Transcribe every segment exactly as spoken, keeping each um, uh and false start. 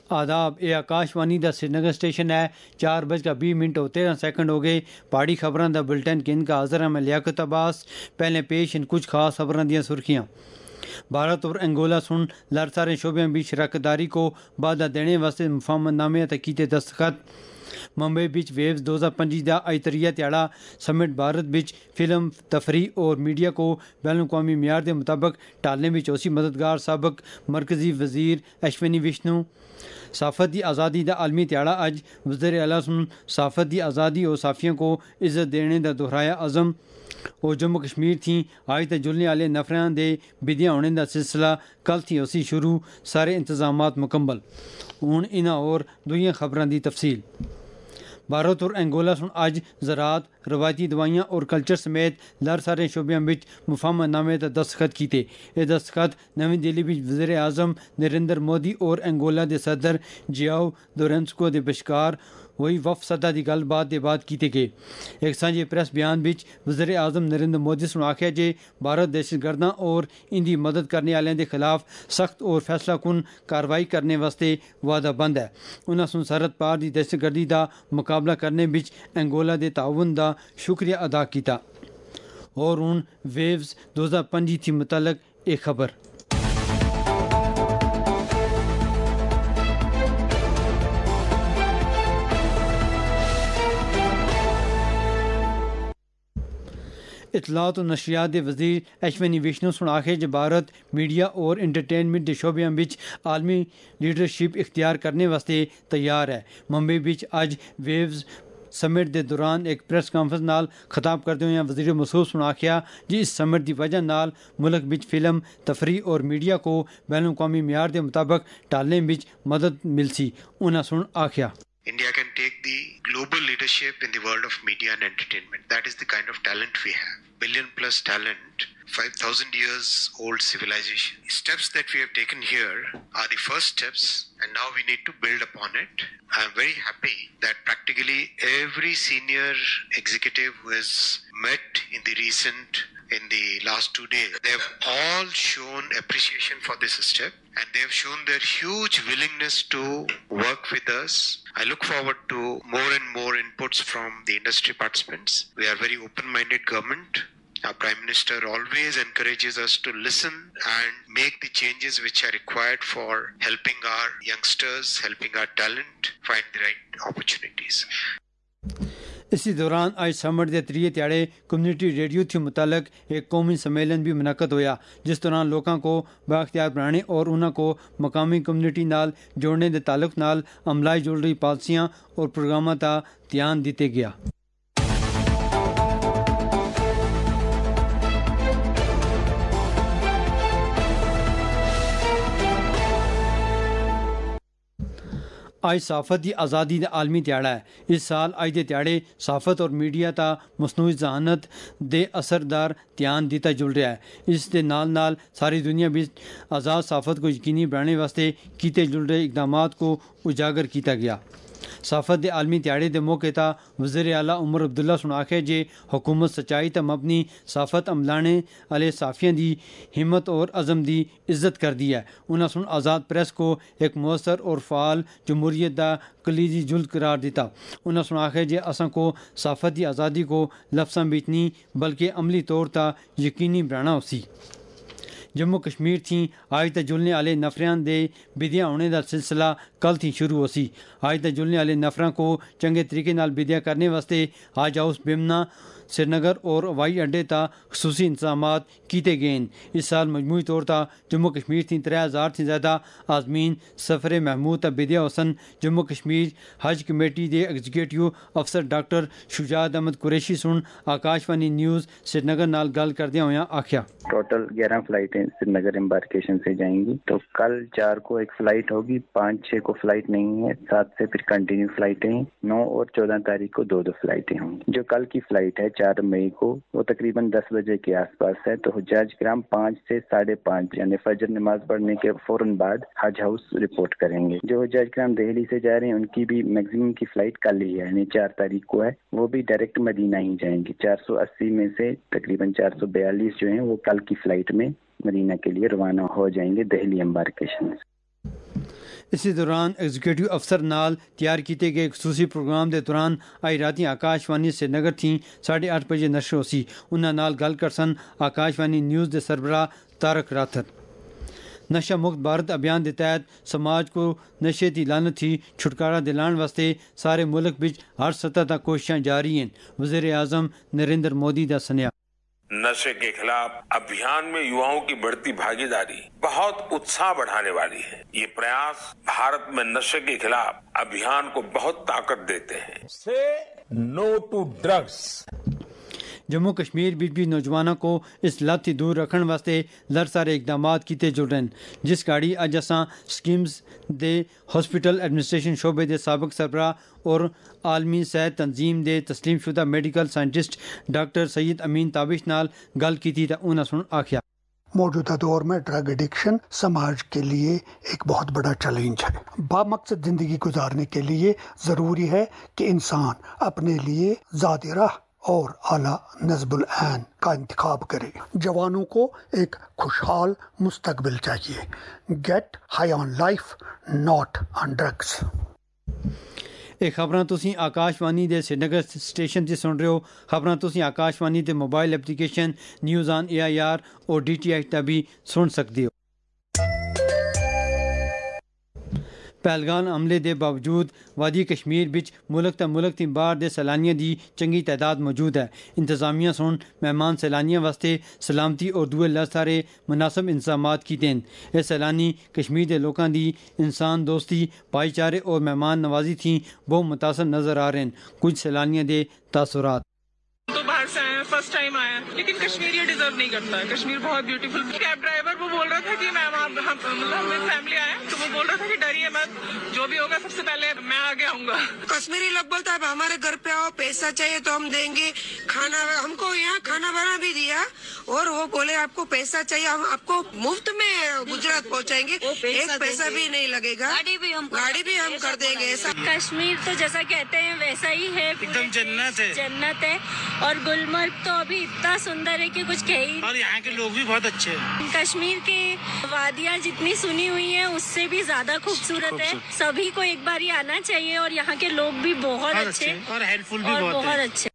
آداب، یہ آکاشوانی دا سری نگر اسٹیشن ہے. چار بج کا بیس منٹ اور تیرہ سیکنڈ ہو گئے. پہاڑی خبراں دا بلٹن کے ان کا حاضر ہے میں لیاقت عباس. پہلے پیش ان کچھ خاص خبراں دیاں سرخیاں. بھارت اور انگولا سن لڑ سارے شعبوں بھی شراکت داری کو بادہ دینے واسطے مفاہمت نامے تے کیتے دستخط. ممبئی بچ ویوز دو ہزار پنجی کا آئیتریہ تیاڑا سمٹ. بھارت بچ فلم تفریح اور میڈیا کو بین الاقوامی معیار کے مطابق ٹالنے میں چوسی مددگار. سابق مرکزی وزیر اشونی وشنو. صحافت دی آزادی دا عالمی تیاڑا اج وزیر اعلیٰ سن صحافت دی آزادی اور صحافیوں کو عزت دینے دا دہرایا عزم. اور جموں کشمیر تھی آج تے جلنے والے نفریاں دے بدیاں ہونے دا سلسلہ کل تھی اسی شروع. سارے انتظامات مکمل. ہوں انہاں اور دوئیاں خبراں دی تفصیل. بھارت اور انگولا سن اج زراعت، روایتی دوائیاں اور کلچر سمیت لر سارے شعبوں میں مفاہمت نامے تے دستخط کیتے. یہ دستخط نویں دہلی میں وزیر اعظم نریندر مودی اور انگولا دے صدر جیاؤ لورینسکو دے بشکار وہی وف سطح کی گل بات دے بعد کیتے گئے. ایک سانجے پریس بیان بچ وزیر اعظم نریندر مودی نے آخیا جے بھارت دہشت گرداں اور ان کی مدد کرنے والوں کے خلاف سخت اور فیصلہ کن کارروائی کرنے واسطے وعدہ بند ہے. انہاں سن سرحد پار دی دہشت گردی کا مقابلہ کرنے بچ انگولا دے تعاون کا شکریہ ادا کیتا. اور ہوں ویوز دو ہزار پنجی تھی متعلق ایک خبر. اطلاعات و نشریات دے وزیر اشونی وشنو سن آخے جو بھارت میڈیا اور انٹرٹینمنٹ دے شعبے بچ عالمی لیڈرشپ اختیار کرنے واسطے تیار ہے. ممبئی بچ اج ویوز سمٹ دے دوران ایک پریس کانفرنس نال خطاب کرتے ہوئے وزیر موصوف نے آخیا جی اس سمٹ دی وجہ نال ملک بچ فلم تفریح اور میڈیا کو بین الاقوامی معیار کے مطابق ٹالنے بچ مدد مل سی. انہاں سن آخیا India can take the global leadership in the world of media and entertainment. That is the kind of talent we have. Billion plus talent, five thousand years old civilization. The steps that we have taken here are the first steps and now we need to build upon it. I am very happy that practically every senior executive who has met in the recent in the last two days, they have all shown appreciation for this step and they have shown their huge willingness to work with us. I look forward to more and more inputs from the industry participants. We are very open-minded government. Our Prime Minister always encourages us to listen and make the changes which are required for helping our youngsters, helping our talent find the right opportunities. اسی دوران آج سمٹ کے تریے تیاڑے community radio تھی متعلق ایک قومی سمیلن بھی منعقد ہویا جس دوران لوگوں کو بااختیار بنانے اور انہوں کو مقامی کمیونٹی نال جوڑنے کے تعلق نال عملائی جڑ رہی پالیسیاں اور پروگراموں کا دھیان دیتے گیا. آج صحافت کی آزادی کا عالمی تیاڑا ہے. اس سال آج دے تیاڑے صحافت اور میڈیا تا مصنوعی ذہانت دے اثردار دھیان دیتا جل رہا ہے. اس دے نال نال ساری دنیا بھی آزاد صحافت کو یقینی بنانے واسطے کیتے جل رہے اقدامات کو اجاگر کیتا گیا. صحافت دے عالمی تیاڑے دے موقع تا وزیر اعلیٰ عمر عبداللہ سن آخیا جے حکومت سچائی تا مبنی صحافت عملانے والے صحافیوں دی ہمت اور عزم دی عزت کر دی ہے. انہاں سن آزاد پریس کو ایک مؤثر اور فعال جمہوریت دا کلیدی جز قرار دیتا. انہاں سن آخیا جے اساں کو صحافت دی آزادی کو لفظاں وچ نہیں بلکہ عملی طور تا یقینی بنانا ہوسی. جموں کشمیر تھی آج تک جلنے والے نفریان دے بدیاں ہونے کا سلسلہ کل تھی شروع ہو سی. آج تک جلنے والے نفراں کو چنگے طریقے نال بدیا کرنے واسطے آج ہاؤس بیمنا سری نگر اور ہوائی اڈے تا خصوصی انتظامات کیتے گئے. اس سال مجموعی طور تا جموں کشمیر تھی ترے ہزار تھی زیادہ عازمین سفر محمود تا بدیا حسن. جموں کشمیر حج کمیٹی دے ایگزیکٹو افسر ڈاکٹر شجاعت احمد قریشی سن آکاشوانی نیوز سری نگر نال گل کردیا ہویا آخیا ٹوٹل گیارہ فلائٹیں سری نگر امبارکیشن سے جائیں گی. تو کل چار کو ایک فلائٹ ہوگی, پانچ چھ کو فلائٹ نہیں ہے, سات سے پھر کنٹینیو فلائٹیں ہیں, نو اور چودہ تاریخ کو دو دو فلائٹیں ہوں گی. جو کل کی فلائٹ ہے چار مئی کو وہ تقریباً دس بجے کے آس پاس ہے. تو حجاج کرام پانچ سے ساڑھے پانچ یعنی فجر نماز پڑھنے کے فوراً بعد حج ہاؤس رپورٹ کریں گے. جو حجاج کرام دہلی سے جا رہے ہیں ان کی بھی میکسیمم کی فلائٹ کل ہی ہے یعنی چار تاریخ کو ہے, وہ بھی ڈائریکٹ مدینہ ہی جائیں گے. چار سو اسی میں سے تقریباً چار سو بیالیس جو ہیں وہ کل کی فلائٹ میں مدینہ کے لیے روانہ ہو جائیں گے دہلی امبارکیشن سے. اسی دوران ایگزیکٹو افسر نال تیار کیتے گئے خصوصی پروگرام دے دوران آئی راتی آکاشوانی سری نگر تھیں ساڑھے آٹھ بجے نشر ہو سی انہاں نال گل کرسن آکاشوانی نیوز دے سربراہ تارک راتھر. نشہ مکت بھارت ابھیان کے تحت سماج کو نشے کی لانت تھی چھٹکارا دلان واسطے سارے ملک بچ ہر سطح تک کوششاں جاری ہیں. وزیر اعظم نریندر مودی کا سنیا. نشے کے خلاف ابھیان میں یواؤں کی بڑھتی بھاگیداری بہت اتساہ بڑھانے والی ہے. یہ پریاس بھارت میں نشے کے خلاف ابھیان کو بہت طاقت دیتے ہیں. Say no to drugs. Jammu Kashmir بچ بھی نوجوانوں کو اس لت تھی دور رکھنے واسطے لڑ سارے اقدامات کیتے جڑ رہے ہیں. جس گاڑی اج اساں سکیمز دے ہاسپٹل ایڈمنسٹریشن شعبے دے سابق سربراہ اور عالمی صحت تنظیم دے تسلیم شدہ medical scientist doctor Syed Amin Tabish نال گل کیتی تا انہاں سن آکھیا موجودہ دور میں ڈرگ ایڈکشن سماج کے لیے ایک بہت بڑا چیلنج ہے. بامقصد زندگی گزارنے کے لیے ضروری ہے کہ انسان اپنے لیے ذاتی راہ اور اعلیٰ نصب العین کا انتخاب کرے. جوانوں کو ایک خوشحال مستقبل چاہیے. Get high on life not on drugs. یہ خبراں تسی آکاشوانی دے سری نگر سٹیشن تے سن رہے ہو. خبراں تسی آکاشوانی دے mobile application news on A I R اور ڈی ٹی ایچ تے بھی سن سکتے ہو. پہلگام عملے دے باوجود وادی کشمیر بچ ملک تا ملک تی باہر دے سیلانیاں دی چنگی تعداد موجود ہے. انتظامیہ سن مہمان سیلانیاں واسطے سلامتی اور دوئے لسارے مناسب انتظامات کیتے ہیں. یہ سیلانی کشمیر دے لوکاں دی انسان دوستی بھائی چارے اور مہمان نوازی تھی بہت متاثر نظر آ رہے ہیں. کچھ سیلانیاں دے تاثرات. تو باہر سے آئے ہیں فرسٹ ٹائم آئے ہیں لیکن کشمیر یہ ڈیزرو نہیں کرتا ہے. کشمیر بہت بیوٹیفل. کیب ڈرائیور وہ بول رہا تھا کہ میں وہاں مطلب ہم فیملی آئے ہیں تو وہ بول رہا تھا کہ ڈریے مت جو بھی ہوگا سب سے پہلے میں آگے آؤں گا. کشمیری لوگ بولتا ہے ہمارے گھر پہ آؤ پیسہ چاہیے تو ہم دیں گے. کھانا ہم کو یہاں کھانا بنا بھی دیا اور وہ بولے آپ کو پیسہ چاہیے ہم آپ کو مفت میں گجرات پہنچائیں گے. ایک پیسہ بھی نہیں لگے گا. گاڑی بھی ہم کر دیں گے. ایسا کشمیر تو جیسا کہتے ہیں ویسا ہی ہے. ایک دم جنت ہے. جنت ہے. اور گلمرگ تو ابھی اتنا سندر ہے کہ کچھ کہیں. اور یہاں کے لوگ بھی بہت اچھے ہیں. کشمیر کی وادیاں جتنی سنی ہوئی ہیں اس سے بھی زیادہ خوبصورت ہے. سبھی کو ایک بار ہی آنا چاہیے اور یہاں کے لوگ بھی بہت اچھے اور ہیلپ فل بھی بہت اچھے.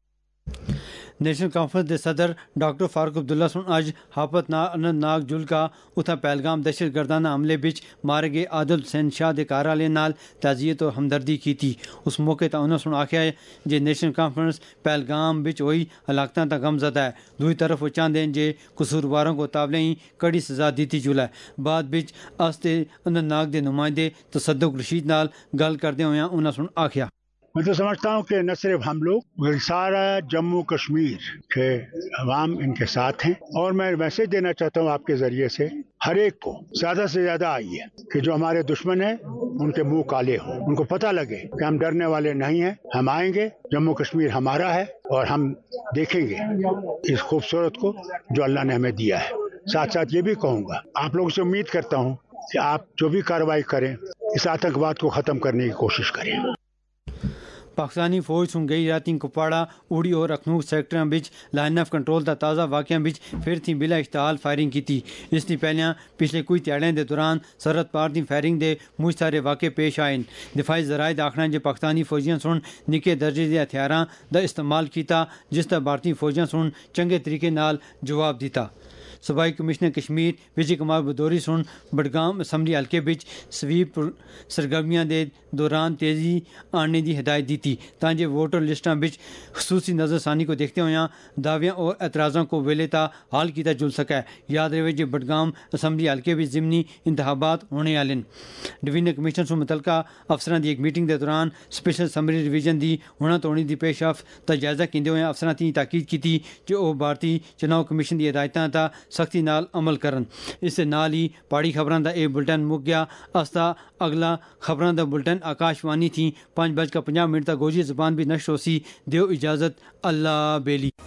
نیشنل کانفرنس دے صدر ڈاکٹر فاروق عبداللہ سن اج ہاپت اننت ناگ جل کا اتھا پہلگام دہشت گردانہ حملے بچ مارے گئے عادل حسین شاہ دے گھر والے نال تعزیت اور ہمدردی کی تھی. اس موقع تے انہوں نے آخیا ہے جے نیشنل کانفرنس پہلگام بچ ہوئی ہلاکتاں تا غم زدہ ہے. دوئی طرف وہ چاہتے ہیں جے قصورواروں کو تابلے ہی کڑی سزا دیتی جلا ہے. بعد بچ استے اننت ناگ دے نمائندے تصدق رشید نال گل کردے ہوئے انہوں نے آخیا میں تو سمجھتا ہوں کہ نہ صرف ہم لوگ بلکہ سارا جموں کشمیر کے عوام ان کے ساتھ ہیں. اور میں میسج دینا چاہتا ہوں آپ کے ذریعے سے ہر ایک کو زیادہ سے زیادہ آئیے کہ جو ہمارے دشمن ہیں ان کے منہ کالے ہوں. ان کو پتہ لگے کہ ہم ڈرنے والے نہیں ہیں. ہم آئیں گے. جموں کشمیر ہمارا ہے اور ہم دیکھیں گے اس خوبصورت کو جو اللہ نے ہمیں دیا ہے. ساتھ ساتھ یہ بھی کہوں گا آپ لوگوں سے امید کرتا ہوں کہ آپ جو بھی کارروائی کریں اس آتنکواد کو ختم کرنے کی کوشش کریں. پاکستانی فوج سن گئی راتی کپواڑہ اوڑی اور اخنور سیکٹراں بچ لائن آف کنٹرول دا تازہ واقعہ بچ پھر تھی بلا اشتعال فائرنگ کی تھی. اس نے پہلیاں پچھلے کوئی تیاڑیں دے دوران سرحد پار دی فائرنگ دے مجھ سارے واقع پیش آئے. دفاعی ذرائع دا آکھنا جے پاکستانی فوجیاں سن نکے درجے دے ہتھیاراں دا استعمال کیتا جس دا بھارتی فوجیاں سن چنگے طریقے نال جواب دیتا. صوبائی کمشنر کشمیر وجے کمار بدوری سن بڈگام اسمبلی حلقے بچ سویپ سرگرمیاں دے دوران تیزی آنے دی ہدایت دیتی تاکہ ووٹر لسٹاں بچ خصوصی نظر ثانی کو دیکھتے ہوئے دعویاں اور اعتراضوں کو ویلے تا حل کیتا جل سکا ہے. یاد رہے جے بڈگام اسمبلی حلقے بچ ضمنی انتخابات ہونے والے. ڈویژنل کمشنر سن متعلقہ افسران دی ایک میٹنگ دے دوران سپیشل اسمبلی ڈویژن دی ہونا توڑی دی پیش رفت تا جائزہ کیندے ہوئے افسران تی تاکید کی کہ وہ بھارتی چناؤ کمیشن دی ہدایتاں تا سختی نال عمل کرن. اس سے نال ہی پاڑی خبراں دا اے بلٹن مک گیا. استا اگلا خبراں دا بلٹن آکاشوانی تھی پانچ بج کا پنجہ منٹ تک گوجری زبان بھی نشر ہو سی. دیو اجازت اللہ بیلی.